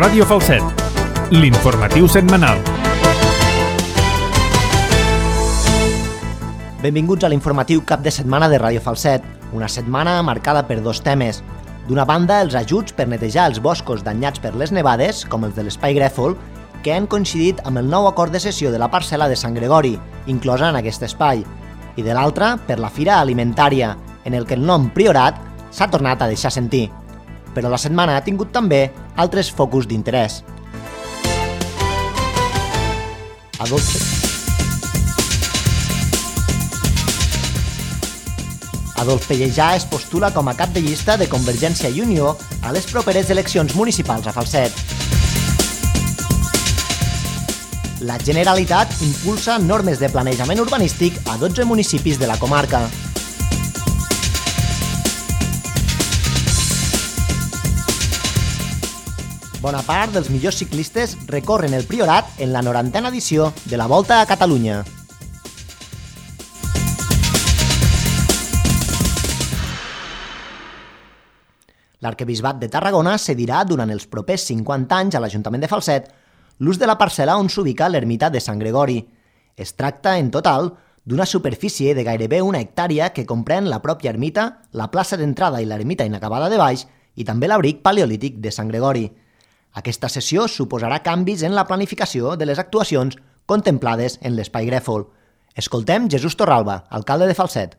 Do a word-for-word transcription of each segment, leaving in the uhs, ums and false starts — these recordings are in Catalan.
Ràdio Falset, l'informatiu setmanal. Benvinguts a l'informatiu cap de setmana de Ràdio Falset, una setmana marcada per dos temes. D'una banda, els ajuts per netejar els boscos danyats per les nevades, com els de l'Espai Grèfol, que han coincidit amb el nou acord de cessió de la parcel·la de Sant Gregori, inclosa en aquest espai, i de l'altra, per la Fira Alimentària, en el que el nom Priorat s'ha tornat a deixar sentir. Però la setmana ha tingut també altres focus d'interès. Adolf... Adolf Pellejà es postula com a cap de llista de Convergència i Unió a les properes eleccions municipals a Falset. La Generalitat impulsa normes de planejament urbanístic a dotze municipis de la comarca. Bona part dels millors ciclistes recorren el Priorat en la norantena edició de la Volta a Catalunya. L'Arquebisbat de Tarragona cedirà durant els propers cinquanta anys a l'Ajuntament de Falset l'ús de la parcel·la on s'ubica l'ermita de Sant Gregori. Es tracta, en total, d'una superfície de gairebé una hectàrea que comprèn la pròpia ermita, la plaça d'entrada i l'ermita inacabada de baix i també l'abric paleolític de Sant Gregori. Aquesta sessió suposarà canvis en la planificació de les actuacions contemplades en l'Espai Grèfol. Escoltem Jesús Torralba, alcalde de Falset.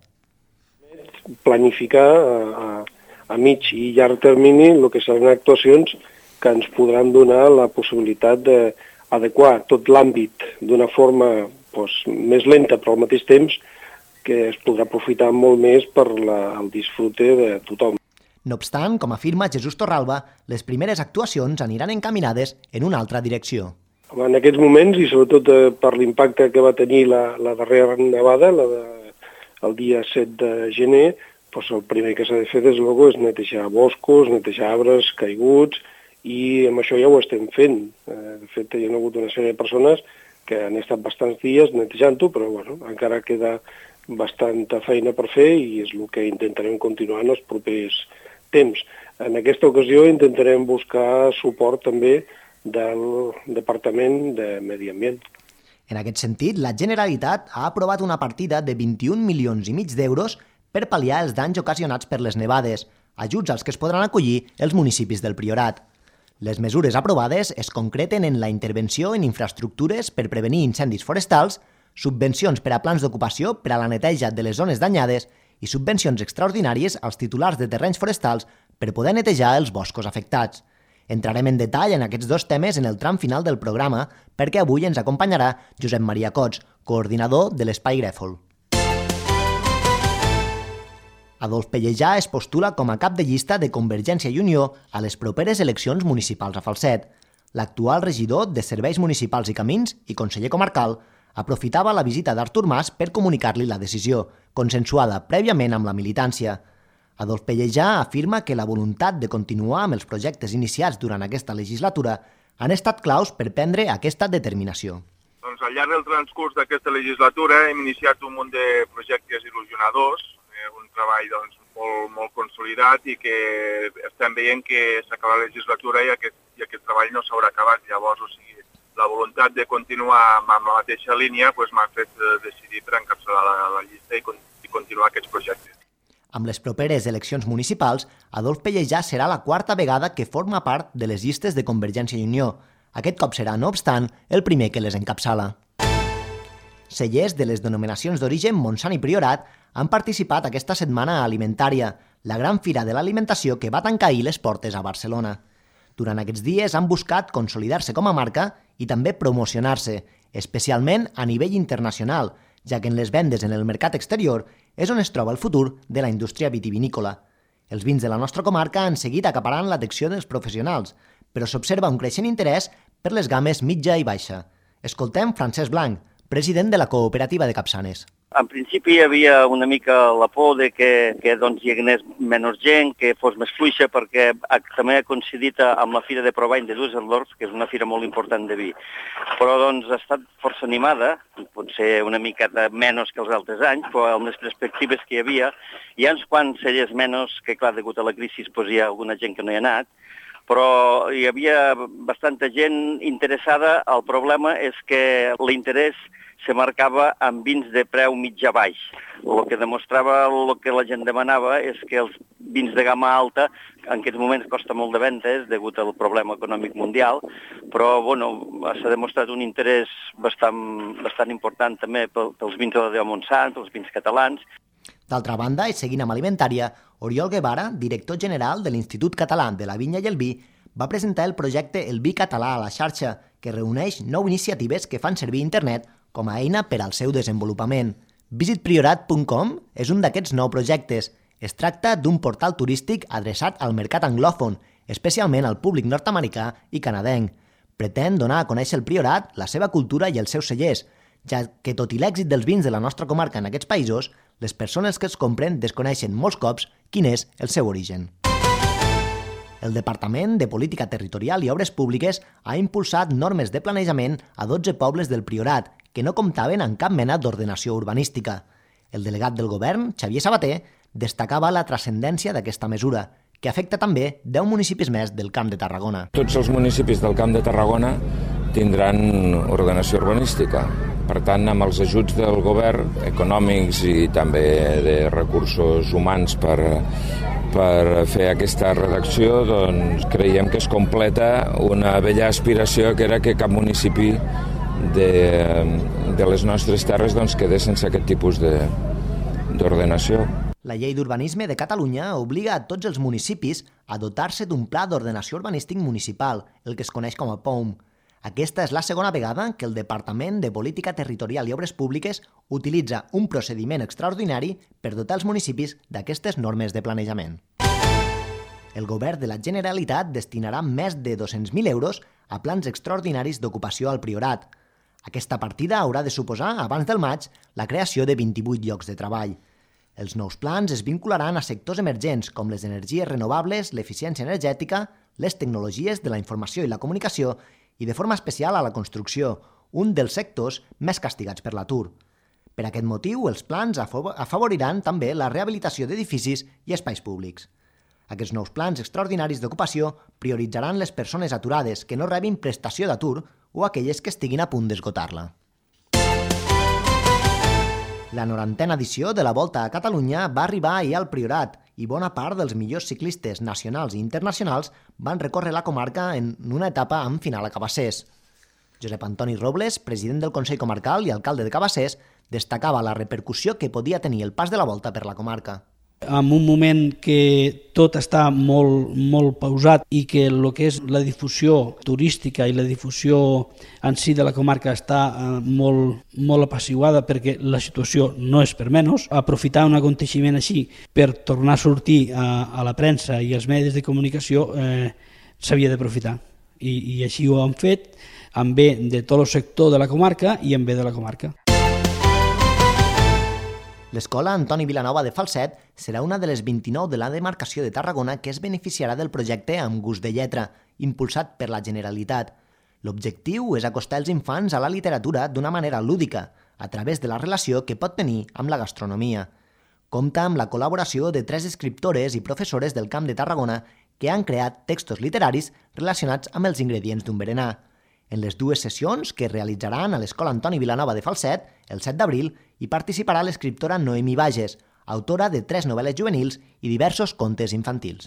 Planificar a, a mig i llarg termini el que seran actuacions que ens podran donar la possibilitat d'adequar tot l'àmbit d'una forma doncs, més lenta, però al mateix temps que es podrà aprofitar molt més per la, el disfrute de tothom. No obstant, com afirma Jesús Torralba, les primeres actuacions aniran encaminades en una altra direcció. En aquests moments, i sobretot per l'impacte que va tenir la, la darrera nevada, la de, el dia set de gener, doncs el primer que s'ha de fer, des de és netejar boscos, netejar arbres caiguts, i amb això ja ho estem fent. De fet, hi ha hagut una sèrie de persones que han estat bastants dies netejant-ho, però bueno, encara queda bastanta feina per fer i és el que intentarem continuar en els propers temps. En aquesta ocasió intentarem buscar suport també del Departament de Medi Ambient. En aquest sentit, la Generalitat ha aprovat una partida de vint-i-un milions i mig d'euros per pal·liar els danys ocasionats per les nevades, ajuts als que es podran acollir els municipis del Priorat. Les mesures aprovades es concreten en la intervenció en infraestructures per prevenir incendis forestals, subvencions per a plans d'ocupació per a la neteja de les zones danyades i subvencions extraordinàries als titulars de terrenys forestals per poder netejar els boscos afectats. Entrarem en detall en aquests dos temes en el tram final del programa perquè avui ens acompanyarà Josep Maria Cots, coordinador de l'Espai Grèfol. Adolf Pellejà es postula com a cap de llista de Convergència i Unió a les properes eleccions municipals a Falset. L'actual regidor de Serveis Municipals i Camins i conseller comarcal aprofitava la visita d'Artur Mas per comunicar-li la decisió, consensuada prèviament amb la militància. Adolf Pellejà afirma que la voluntat de continuar amb els projectes iniciats durant aquesta legislatura han estat claus per prendre aquesta determinació. Doncs al llarg del transcurs d'aquesta legislatura hem iniciat un munt de projectes il·lusionadors, eh, un treball doncs, molt, molt consolidat i que estem veient que s'acaba la legislatura i aquest, i aquest treball no s'haurà acabat. Llavors, o sigui, la voluntat de continuar amb la mateixa línia doncs, m'ha fet decidir per encapçalar la, la llista i, con i continuar aquests projectes. Amb les properes eleccions municipals, Adolf Pellejà serà la quarta vegada que forma part de les llistes de Convergència i Unió. Aquest cop serà, no obstant, el primer que les encapçala. Cellers de les denominacions d'origen Montsant i Priorat han participat aquesta setmana a Alimentària, la gran fira de l'alimentació que va tancar ahir les portes a Barcelona. Durant aquests dies han buscat consolidar-se com a marca i també promocionar-se, especialment a nivell internacional, ja que en les vendes en el mercat exterior és on es troba el futur de la indústria vitivinícola. Els vins de la nostra comarca han seguit acaparant l'atenció dels professionals, però s'observa un creixent interès per les games mitja i baixa. Escoltem Francesc Blanc, president de la cooperativa de Capçanes. En principi hi havia una mica la por de que, que doncs, hi hagués menys gent, que fos més fluixa, perquè també ha coincidit amb la Fira de Provany de Düsseldorf, que és una fira molt important de vi. Però doncs, ha estat força animada, potser una mica menys que els altres anys, però amb les perspectives que hi havia, hi ha uns quants cellers menys, que clar, degut a la crisi, doncs, hi ha alguna gent que no hi ha anat, però hi havia bastanta gent interessada. El problema és que l'interès se marcava amb vins de preu mitjà-baix. El que demostrava el que la gent demanava és que els vins de gamma alta en aquests moments costa molt de ventes degut al problema econòmic mundial, però bueno, s'ha demostrat un interès bastant, bastant important també pels vins de la Montsant, pels vins catalans. D'altra banda, i seguint amb alimentària, Oriol Guevara, director general de l'Institut Català de la Vinya i el Vi, va presentar el projecte El Vi Català a la xarxa, que reuneix nou iniciatives que fan servir internet com a eina per al seu desenvolupament. Visit Priorat punt com és un d'aquests nou projectes. Es tracta d'un portal turístic adreçat al mercat anglòfon, especialment al públic nord-americà i canadenc. Pretén donar a conèixer el Priorat, la seva cultura i els seus cellers, ja que tot i l'èxit dels vins de la nostra comarca en aquests països, les persones que els compren desconeixen molts cops quin és el seu origen. El Departament de Política Territorial i Obres Públiques ha impulsat normes de planejament a dotze pobles del Priorat que no comptaven amb cap mena d'ordenació urbanística. El delegat del govern, Xavier Sabater, destacava la transcendència d'aquesta mesura, que afecta també deu municipis més del Camp de Tarragona. Tots els municipis del Camp de Tarragona tindran ordenació urbanística. Per tant, amb els ajuts del govern, econòmics i també de recursos humans per, per fer aquesta redacció, doncs creiem que es completa una vella aspiració que era que cap municipi de, de les nostres terres doncs, quedés sense aquest tipus d'ordenació. La Llei d'Urbanisme de Catalunya obliga a tots els municipis a dotar-se d'un pla d'ordenació urbanístic municipal, el que es coneix com a P O M. Aquesta és la segona vegada que el Departament de Política Territorial i Obres Públiques utilitza un procediment extraordinari per dotar els municipis d'aquestes normes de planejament. El govern de la Generalitat destinarà més de dos-cents mil euros a plans extraordinaris d'ocupació al Priorat. Aquesta partida haurà de suposar, abans del maig, la creació de vint-i-vuit llocs de treball. Els nous plans es vincularan a sectors emergents com les energies renovables, l'eficiència energètica, les tecnologies de la informació i la comunicació i de forma especial a la construcció, un dels sectors més castigats per l'atur. Per aquest motiu, els plans afavoriran també la rehabilitació d'edificis i espais públics. Aquests nous plans extraordinaris d'ocupació prioritzaran les persones aturades que no rebin prestació d'atur o aquelles que estiguin a punt d'esgotar-la. La norantena edició de la Volta a Catalunya va arribar ahir al Priorat i bona part dels millors ciclistes nacionals i internacionals van recórrer la comarca en una etapa amb final a Cabassers. Josep Antoni Robles, president del Consell Comarcal i alcalde de Cabassers, destacava la repercussió que podia tenir el pas de la Volta per la comarca. En un moment que tot està molt, molt pausat i que el que és la difusió turística i la difusió en si de la comarca està molt, molt apaciguada perquè la situació no és per menys, aprofitar un aconteixement així per tornar a sortir a, a la premsa i als medis de comunicació eh, s'havia d'aprofitar. I, I així ho han fet en bé de tot el sector de la comarca i en bé de la comarca. L'Escola Antoni Vilanova de Falset serà una de les vint-i-nou de la demarcació de Tarragona que es beneficiarà del projecte Amb gust de lletra, impulsat per la Generalitat. L'objectiu és acostar els infants a la literatura d'una manera lúdica, a través de la relació que pot tenir amb la gastronomia. Compta amb la col·laboració de tres escriptores i professores del Camp de Tarragona que han creat textos literaris relacionats amb els ingredients d'un berenar. En les dues sessions que es realitzaran a l'Escola Antoni Vilanova de Falset, el set d'abril, hi participarà l'escriptora Noemi Bages, autora de tres novel·les juvenils i diversos contes infantils.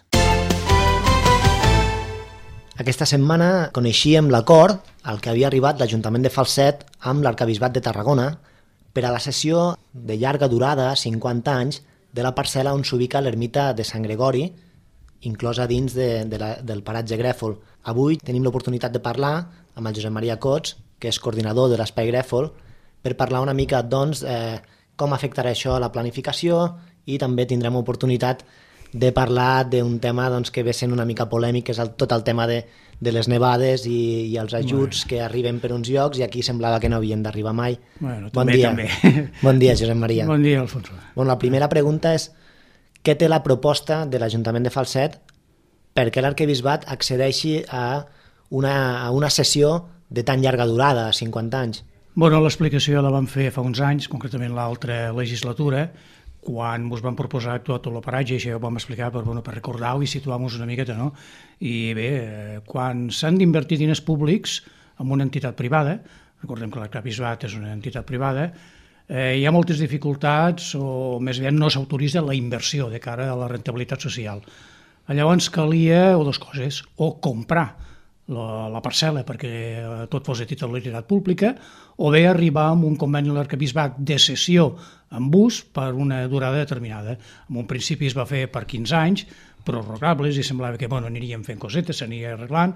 Aquesta setmana coneixíem l'acord al que havia arribat l'Ajuntament de Falset amb l'Arquebisbat de Tarragona per a la cessió de llarga durada, cinquanta anys, de la parcel·la on s'ubica l'ermita de Sant Gregori, inclosa dins de, de la, del paratge Grèfol. Avui tenim l'oportunitat de parlar amb el Josep Maria Cots, que és coordinador de l'Espai Grèfol, per parlar una mica doncs, eh, com afectarà això a la planificació i també tindrem oportunitat de parlar d'un tema doncs, que ve sent una mica polèmic, que és el, tot el tema de, de les nevades i, i els ajuts bueno. que arriben per uns llocs i aquí semblava que no havien d'arribar mai. Bueno, bon també, dia. també. Bon dia, Josep Maria. Bon dia, Alfonso. Bueno, la primera pregunta és què té la proposta de l'Ajuntament de Falset perquè l'Arquebisbat accedeixi a una, a una sessió de tan llarga durada, cinquanta anys? Bueno, l'explicació la vam fer fa uns anys, concretament l'altra legislatura, quan ens van proposar tot l'operatge, això ja ho vam explicar per, bueno, per recordar-ho i situar-nos una miqueta, no? I bé, quan s'han d'invertir diners públics en una entitat privada, recordem que l'Arquebisbat és una entitat privada, eh, hi ha moltes dificultats o més aviat no s'autoritza la inversió de cara a la rentabilitat social. Llavors calia o dues coses, o comprar la, la parcel·la perquè tot fos de titularitat pública, o bé arribar amb un conveni a l'Arquebisbat de cessió amb ús per una durada determinada. En un principi es va fer per quinze anys, prorrogables, i semblava que bueno, aniríem fent cosetes, s'aniria arreglant,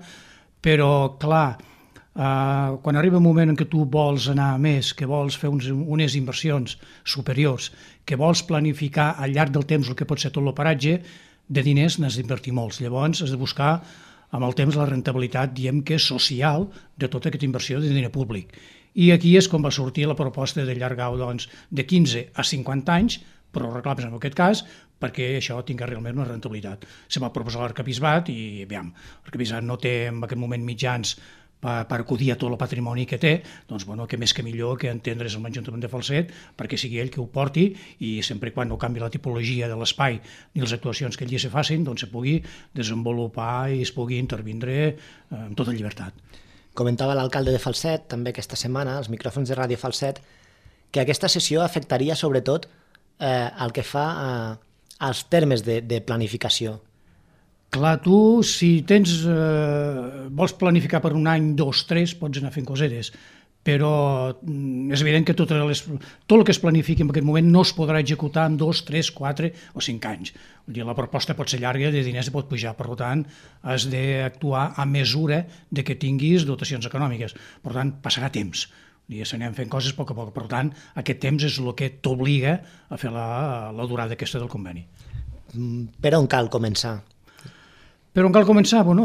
però clar, eh, quan arriba un moment en què tu vols anar més, que vols fer uns, unes inversions superiors, que vols planificar al llarg del temps el que pot ser tot l'operatge, de diners n'has d'invertir molts. Llavors has de buscar amb el temps la rentabilitat, diem que social, de tota aquesta inversió de diner públic. I aquí és com va sortir la proposta d'allargar-ho doncs, de quinze a cinquanta anys, però reclames en aquest cas, perquè això tingui realment una rentabilitat. Se va proposar l'Arquebisbat i, aviam, l'Arquebisbat no té en aquest moment mitjans per, per acudir a tot el patrimoni que té, doncs, bueno, que més que millor que entendre's amb l'Ajuntament de Falset perquè sigui ell que ho porti i sempre i quan no canvi la tipologia de l'espai ni les actuacions que allí se facin, doncs se pugui desenvolupar i es pugui intervindre amb tota llibertat. Comentava l'alcalde de Falset, també aquesta setmana, als micròfons de Ràdio Falset, que aquesta sessió afectaria sobretot eh, el que fa eh, als termes de, de planificació. Clar, tu, si tens, eh, vols planificar per un any, dos, tres, pots anar fent cosetes, però és evident que tot, les, tot el que es planifiqui en aquest moment no es podrà executar en dos, tres, quatre o cinc anys. Vull dir, la proposta pot ser llarga, de diners pot pujar, per tant, has d'actuar a mesura de que tinguis dotacions econòmiques. Per tant, passarà temps. S'anem fent coses a poc a poc. Per tant, aquest temps és el que t'obliga a fer la, la durada aquesta del conveni. Per on cal començar? Per on cal començar? Bueno,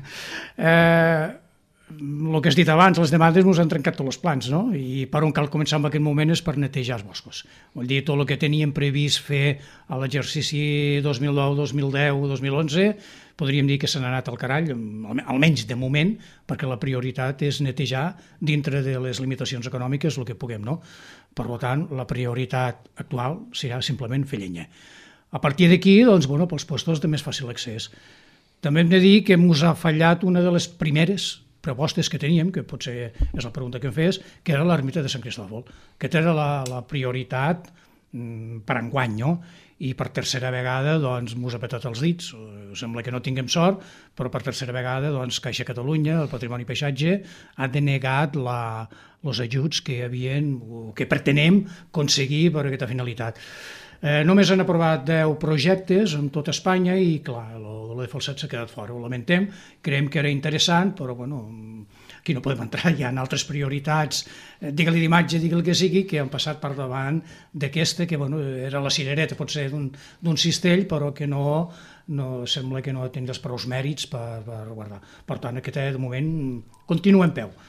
eh, el que has dit abans, les demandes ens han trencat tots els plans, no? I per on cal començar en aquest moment és per netejar els boscos. Vol dir, tot el que teníem previst fer a l'exercici dos mil nou, dos mil deu, dos mil onze, podríem dir que s'han anat al carall, almenys de moment, perquè la prioritat és netejar dintre de les limitacions econòmiques el que puguem, no? Per tant, la prioritat actual serà simplement fer llenya. A partir d'aquí, doncs, bueno, pels puestos de més fàcil accés. També hem de dir que ens ha fallat una de les primeres propostes que teníem, que potser és la pregunta que em fes, que era l'ermita de Sant Cristòfol. Aquesta era la, la prioritat mm, per enguany, no? I per tercera vegada doncs, ens ha petat els dits. Sembla que no tinguem sort, però per tercera vegada doncs, Caixa Catalunya, el Patrimoni i Paisatge, ha denegat la, els ajuts que, havien, que pretenem aconseguir per aquesta finalitat. Eh, només han aprovat deu projectes en tota Espanya i, clar, el de Falset s'ha quedat fora. Ho lamentem, creiem que era interessant, però bueno, aquí no podem entrar, hi ha altres prioritats, eh, digue-li d'imatge, digue-li que sigui, que han passat per davant d'aquesta, que bueno, era la cirereta, pot ser d'un cistell, però que no, no sembla que no tindràs prou mèrits per, per guardar. Per tant, aquesta, de moment, continua en peu.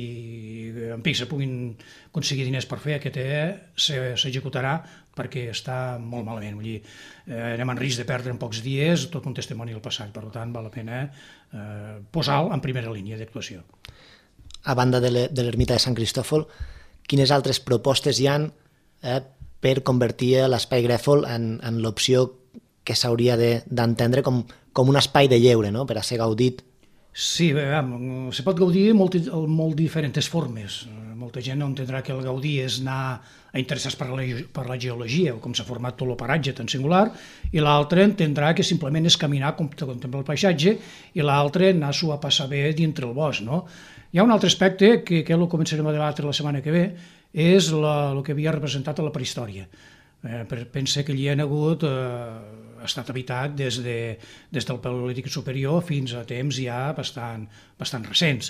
I en pic se puguin aconseguir diners per fer, aquest s'executarà perquè està molt malament. Vull dir, eh, anem en risc de perdre en pocs dies tot un testimoni del passat, per tant val la pena eh, posar-lo en primera línia d'actuació. A banda de l'ermita de Sant Cristòfol, quines altres propostes hi ha eh, per convertir l'espai Grèfol en, en l'opció que s'hauria d'entendre com, com un espai de lleure, no?, per a ser gaudit? Sí, bé, se pot gaudir de molt, molt diferents formes. Molta gent no entendrà que el gaudir és anar a interessar-se per, per la geologia o com s'ha format tot l'operatge tan singular, i l'altre entendrà que simplement és caminar, contemplar el paisatge, i l'altre anar-s'ho a passar bé dintre el bosc, no? Hi ha un altre aspecte que, que el començarem a debatre la setmana que ve, és la, el que havia representat a la prehistòria. Eh, pensa que allí han hagut, eh, ha estat habitat des, de, des del Paleolític superior fins a temps ja bastant, bastant recents.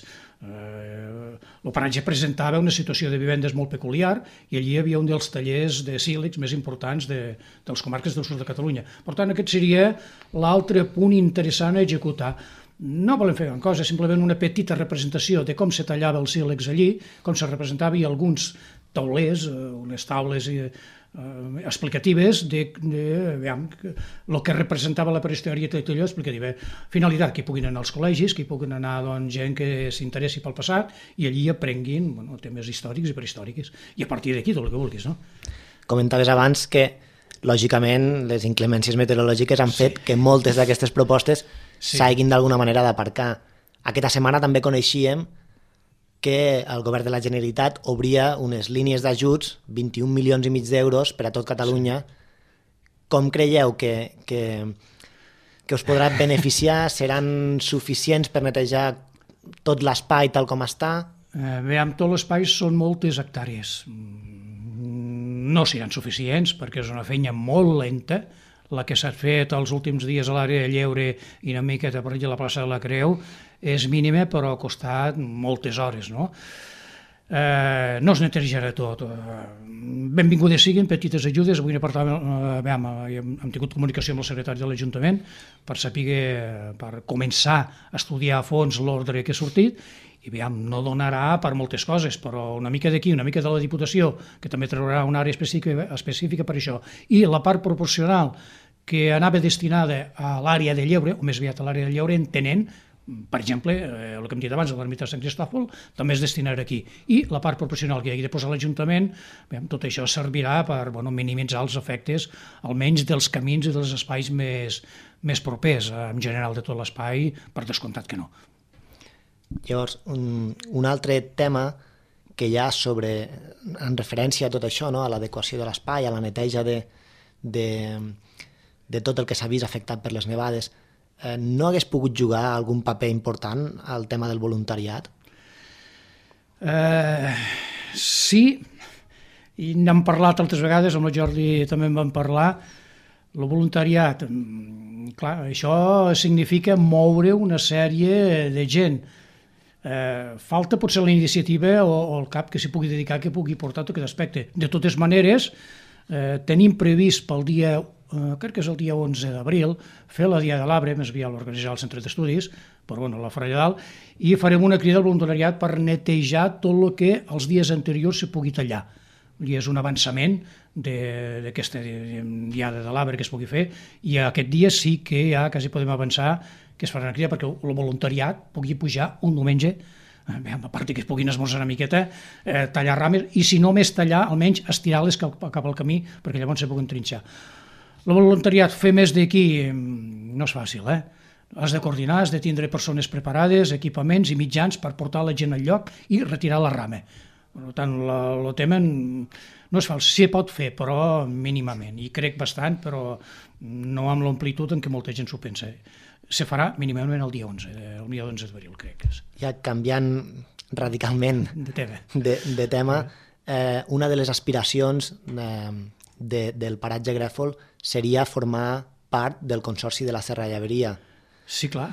Eh, L'operatge presentava una situació de vivendes molt peculiar i allí hi havia un dels tallers de sílex més importants de, de les comarques del sud de Catalunya. Per tant, aquest seria l'altre punt interessant a executar. No volem fer gran cosa, simplement una petita representació de com se tallava el sílex allí, com se representava, i alguns taulers, unes taules eh, explicatives de, de veiem, el que representava la prehistòria i tot allò explicativa. Finalitat, que hi puguin anar als col·legis, que hi puguin anar doncs, gent que s'interessi pel passat i allí aprenguin bueno, temes històrics i prehistòrics, i a partir d'aquí tot el que vulguis. No? Comentaves abans que lògicament, les inclemències meteorològiques han fet que moltes d'aquestes propostes s'hagin d'alguna manera d'aparcar. Aquesta setmana també coneixíem que el govern de la Generalitat obria unes línies d'ajuts, vint-i-un milions i mig d'euros per a tot Catalunya. Com creieu que, que, que us podrà beneficiar? Seran suficients per netejar tot l'espai tal com està? Eh, veiem, tot l'espai són moltes hectàrees. No seran suficients perquè és una feina molt lenta. La que s'ha fet els últims dies a l'àrea de Lleure i una miqueta per allà a la plaça de la Creu és mínima, però ha costat moltes hores, no? Eh, no es netejarà tot. Eh, benvingudes siguin petites ajudes. Avui eh, hem, hem tingut comunicació amb el secretari de l'Ajuntament per saber, per començar a estudiar a fons l'ordre que ha sortit, i veiem, no donarà per moltes coses, però una mica d'aquí, una mica de la Diputació, que també traurà una àrea específica, específica per això, i la part proporcional que anava destinada a l'àrea de Lleure, o més aviat a l'àrea de Lleure, entenent, per exemple, eh, el que hem dit abans, l'ermita de Sant Cristòfol, també es destinarà aquí. I la part proporcional que hi hagi de posar l'Ajuntament, tot això servirà per bueno, minimitzar els efectes, almenys dels camins i dels espais més, més propers, en general de tot l'espai, per descomptat que no. Llavors, un, un altre tema que hi ha sobre, en referència a tot això, no? A l'adequació de l'espai, a la neteja de, de, de tot el que s'ha vist afectat per les nevades, eh, no hagués pogut jugar algun paper important al tema del voluntariat? Eh, sí, i n'hem parlat altres vegades, amb el Jordi també en vam parlar. El voluntariat, clar, això significa moure una sèrie de gent. Eh, falta potser la iniciativa o, o el cap que s'hi pugui dedicar, que pugui portar tot aquest aspecte. De totes maneres, eh, tenim previst pel dia, eh, crec que és el dia onze d'abril, fer la Dia de l'Arbre, més aviat l'organitzar al Centre d'Estudis, però bueno, la farà allà dalt, i farem una crida al voluntariat per netejar tot el que els dies anteriors se pugui tallar. I és un avançament d'aquesta Diada de l'Arbre que es pugui fer, i aquest dia sí que ja quasi podem avançar que es farà una crida perquè el voluntariat pugui pujar un diumenge, eh, a part que es puguin esmorzar una miqueta, eh, tallar rames, i si no més tallar, almenys estirar-les cap, cap al camí perquè llavors se puguen trinxar. El voluntariat fer més d'aquí no és fàcil, eh? Has de coordinar, has de tindre persones preparades, equipaments i mitjans per portar la gent al lloc i retirar la rama. Per tant, el tema no és fals, s'hi pot fer, però mínimament, i crec bastant, però no amb l'amplitud en què molta gent s'ho pensa. Se farà mínimament el dia onze, el dia onze d'abril, crec que és. Ja canviant radicalment de tema, de, de tema eh, una de les aspiracions eh, de, del paratge Grèfol seria formar part del Consorci de la Serra Lleberia. Sí, clar.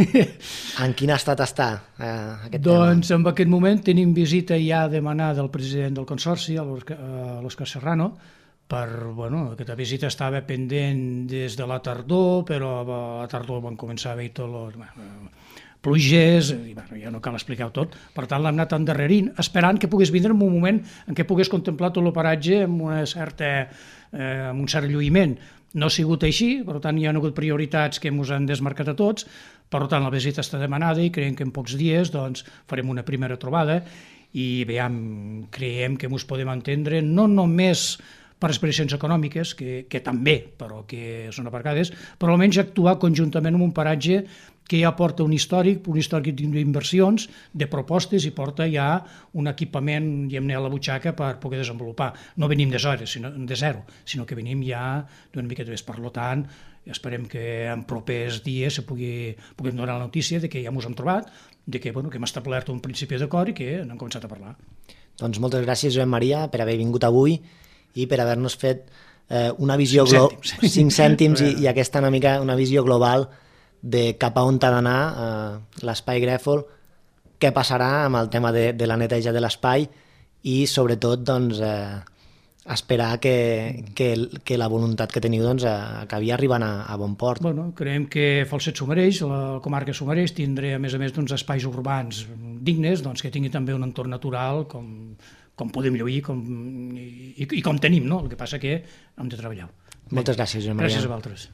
En quin estat està eh, aquest doncs, tema? En aquest moment tenim visita ja demanada del president del Consorci, l'Òscar Serrano, per, bueno, aquesta visita estava pendent des de la tardor, però a la tardor van començar a haver tot los, bueno, pluges, i bueno, ja no cal explicar-ho tot, per tant l'hem anat endarrerint, esperant que pogués vindre en un moment en què pogués contemplar tot el paratge amb, una certa, eh, amb un cert lluïment. No ha sigut així, per tant hi ha hagut prioritats que ens han desmarcat a tots, per tant la visita està demanada i creiem que en pocs dies doncs, farem una primera trobada i veiem, creiem que ens podem entendre no només per aspiracions econòmiques, que, que també, però que són aparcades, però almenys actuar conjuntament en un paratge que ja porta un històric, un històric d'inversions, de propostes, i porta ja un equipament, diguem-ne, a la butxaca per poder desenvolupar. No venim de zero, sinó, de zero, sinó que venim ja d'una mica més. Per tant, esperem que en propers dies se pugui, puguem donar la notícia de que ja ens hem trobat, de que, bueno, que hem establert un principi d'acord i que n'hem començat a parlar. Doncs moltes gràcies, Josep Maria, per haver vingut avui i per haver-nos fet eh, una visió global, cinc cèntims i, i aquesta una mica una visió global de cap a on ha d'anar eh, l'espai Grèfol, què passarà amb el tema de, de la neteja de l'espai i sobretot doncs, eh, esperar que, que, que la voluntat que teniu doncs, acabi arribant a, a bon port. Bueno, creiem que Falset s'ho mereix, la comarca s'ho mereix, tindré a més a més uns espais urbans dignes, doncs, que tingui també un entorn natural com, com podem lluir com, i, i com tenim, no? El que passa que hem de treballar. Moltes gràcies, Josep Maria. Gràcies a vosaltres.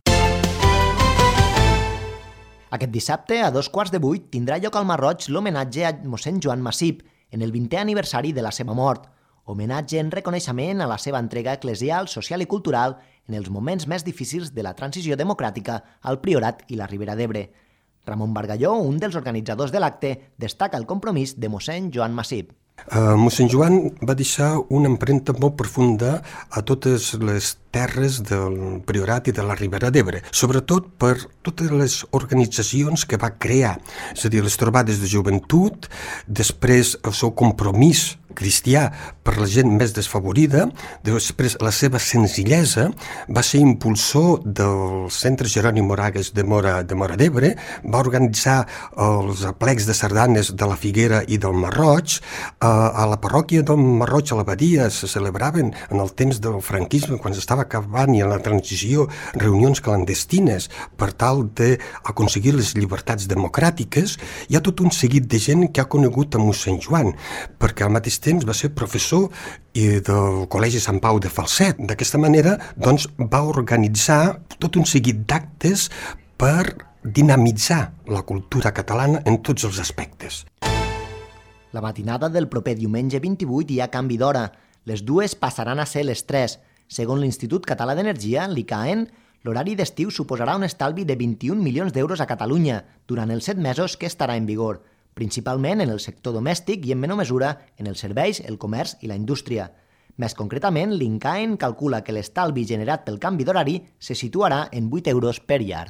Aquest dissabte, a dos quarts de vuit, tindrà lloc al Masroig l'homenatge a mossèn Joan Massip en el vintè aniversari de la seva mort. homenatge en reconeixement a la seva entrega eclesial, social i cultural en els moments més difícils de la transició democràtica al Priorat i la Ribera d'Ebre. Ramon Bargalló, un dels organitzadors de l'acte, destaca el compromís de mossèn Joan Massip. Uh, mossèn Joan va deixar una empremta molt profunda a totes les terres del Priorat i de la Ribera d'Ebre, sobretot per totes les organitzacions que va crear, és a dir, les trobades de joventut, després el seu compromís cristià per la gent més desfavorida, després la seva senzillesa, va ser impulsor del Centre Jeroni Moragues de Mora de Mora d'Ebre, va organitzar els aplecs de sardanes de la Figuera i del Marroig, a la parròquia del Marroig, a l'Abadia, se celebraven en el temps del franquisme, quan s'estava acabant i en la transició, reunions clandestines per tal d'aconseguir les llibertats democràtiques. Hi ha tot un seguit de gent que ha conegut a mossèn Joan, perquè al mateix temps va ser professor del Col·legi Sant Pau de Falset. D'aquesta manera, doncs, va organitzar tot un seguit d'actes per dinamitzar la cultura catalana en tots els aspectes. La matinada del proper diumenge vint-i-vuit hi ha canvi d'hora. Les dues passaran a ser les tres. Segons l'Institut Català d'Energia, l'I C A E N, l'horari d'estiu suposarà un estalvi de vint-i-un milions d'euros a Catalunya durant els set mesos que estarà en vigor, principalment en el sector domèstic i en menor mesura en els serveis, el comerç i la indústria. Més concretament, l'I N C A E N calcula que l'estalvi generat pel canvi d'horari se situarà en vuit euros per llar.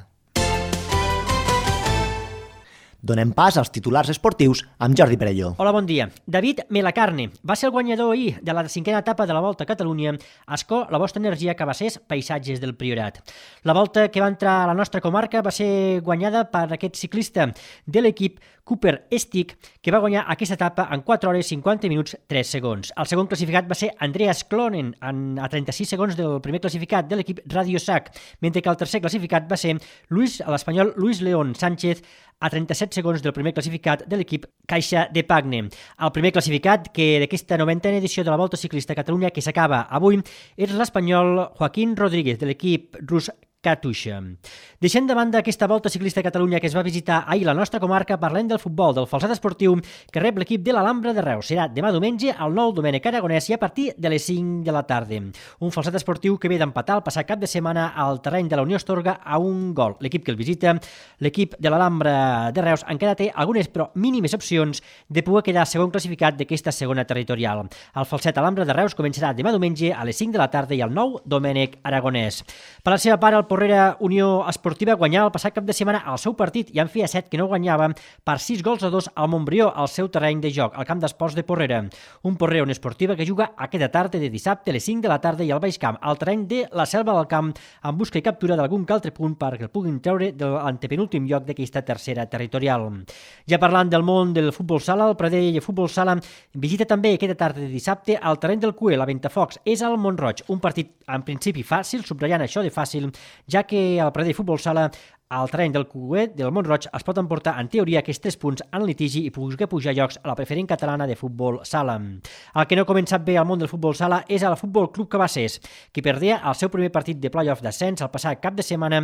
Donem pas als titulars esportius amb Jordi Perelló. Hola, bon dia. David Melacarne va ser el guanyador ahir de la cinquena etapa de la Volta a Catalunya a Escó, la vostra energia Cabassers, paisatges del Priorat. La volta que va entrar a la nostra comarca va ser guanyada per aquest ciclista de l'equip Cooper Stick, que va guanyar aquesta etapa en quatre hores cinquanta minuts tres segons. El segon classificat va ser Andreas Klonen, a trenta-sis segons del primer classificat de l'equip Radio Sac, mentre que el tercer classificat va ser Luis, l'espanyol Luis León Sánchez, a trenta-set segons del primer classificat de l'equip Caixa de Pagne. El primer classificat que d'aquesta novena edició de la Volta Ciclista a Catalunya, que s'acaba avui, és l'espanyol Joaquín Rodríguez, de l'equip rus Katusha. Deixant de banda aquesta Volta Ciclista a Catalunya que es va visitar ahir a la nostra comarca, parlem del futbol, del falset esportiu que rep l'equip de l'Alhambra de Reus. Serà demà diumenge al nou Domènec Aragonès i a partir de les cinc de la tarda. Un falset esportiu que ve d'empatar el passat cap de setmana al terreny de la Unió Astorga a un gol. L'equip que el visita, l'equip de l'Alhambra de Reus, encara té algunes però mínimes opcions de poder quedar segon classificat d'aquesta segona territorial. El falset Alhambra de Reus començarà demà diumenge a les cinc de la tarda i al nou Domènec Aragonès. Per la seva part, el Porrera Unió Esportiva guanyava el passat cap de setmana el seu partit i en feia set que no guanyava per sis gols a dos al Montbrió al seu terreny de joc, al camp d'esports de Porrera. Un Porrera Unió Esportiva que juga aquesta tarda de dissabte a les cinc de la tarda i al Baix Camp, al terreny de la Selva del Camp, en busca i captura d'algun que altre punt perquè el puguin treure de l'antepenúltim lloc d'aquesta tercera territorial. Ja parlant del món del futbol sala, el Pradell Futbol Sala visita també aquesta tarda de dissabte al terreny del Cué, la Ventafocs, és al Mont-roig, un partit en principi fàcil, subratllant això de fàcil, ja que el Pradell Futbol Sala al terreny del Cué del Mont-roig es pot emportar en teoria aquests tres punts en litigi i poder pujar llocs a la preferent catalana de futbol sala. El que no ha començat bé al món del futbol sala és el Futbol Club Cabassers, que perdia el seu primer partit de play-off d'ascens el passat cap de setmana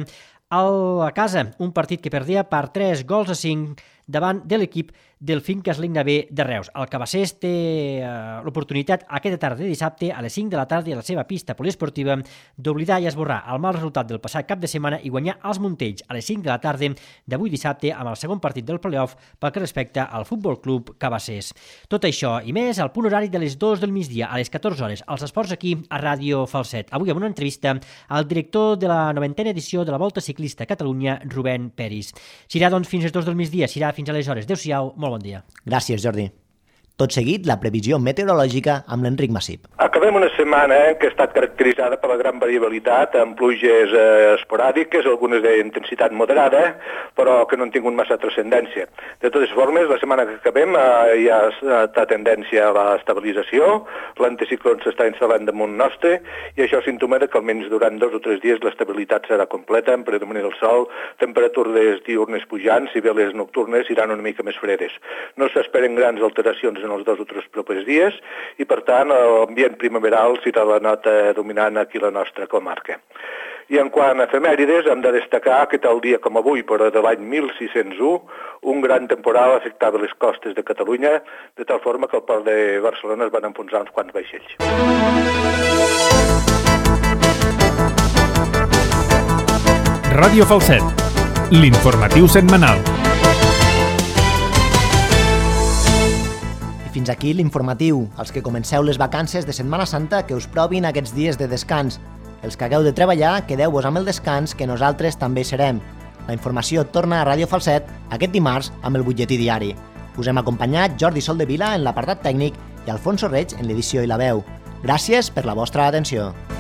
a casa, un partit que perdia per tres gols a cinc davant de l'equip del Fincas Ligna B de Reus. El Cabassers té uh, l'oportunitat aquesta tarda de dissabte a les cinc de la tarda a la seva pista poliesportiva d'oblidar i esborrar el mal resultat del passat cap de setmana i guanyar els Montells a les cinc de la tarda d'avui dissabte amb el segon partit del playoff pel que respecta al Futbol Club Cabassers. Tot això i més al punt horari de les dues del migdia a les catorze hores als esports aquí a Ràdio Falset. Avui amb una entrevista al director de la novena edició de la Volta Ciclista a Catalunya, Rubén Peris. Serà doncs fins les dues del migdia, serà fins aleshores. Adéu-siau, molt bon dia. Gràcies, Jordi. Tot seguit, la previsió meteorològica amb l'Enric Massip. Acabem una setmana eh, que ha estat caracteritzada per la gran variabilitat, amb pluges eh, esporàdiques, algunes d'intensitat moderada, però que no han tingut massa transcendència. De totes formes, la setmana que acabem eh, ja està tendència a la estabilització, l'anticicló s'està instal·lant damunt nostre, i això és símptoma que almenys durant dos o tres dies l'estabilitat serà completa, en predomini del sol, temperatures diurnes pujants, i bé les nocturnes iran una mica més fredes. No s'esperen grans alteracions en els dos o tres propers dies i, per tant, l'ambient primaveral serà la nota dominant aquí a la nostra comarca. I en quant a efemèrides, hem de destacar que tal dia com avui, però de l'any mil sis-cents u, un gran temporal afectava les costes de Catalunya, de tal forma que al port de Barcelona es van enfonsar uns quants vaixells. Ràdio Falset, l'informatiu setmanal. I fins aquí l'informatiu. Els que comenceu les vacances de Setmana Santa, que us provin aquests dies de descans. Els que hagueu de treballar, quedeu-vos amb el descans, que nosaltres també hi serem. La informació torna a Ràdio Falset aquest dimarts amb el butlletí diari. Us hem acompanyat Jordi Soldevila en l'apartat tècnic i Alfonso Reig en l'edició i la veu. Gràcies per la vostra atenció.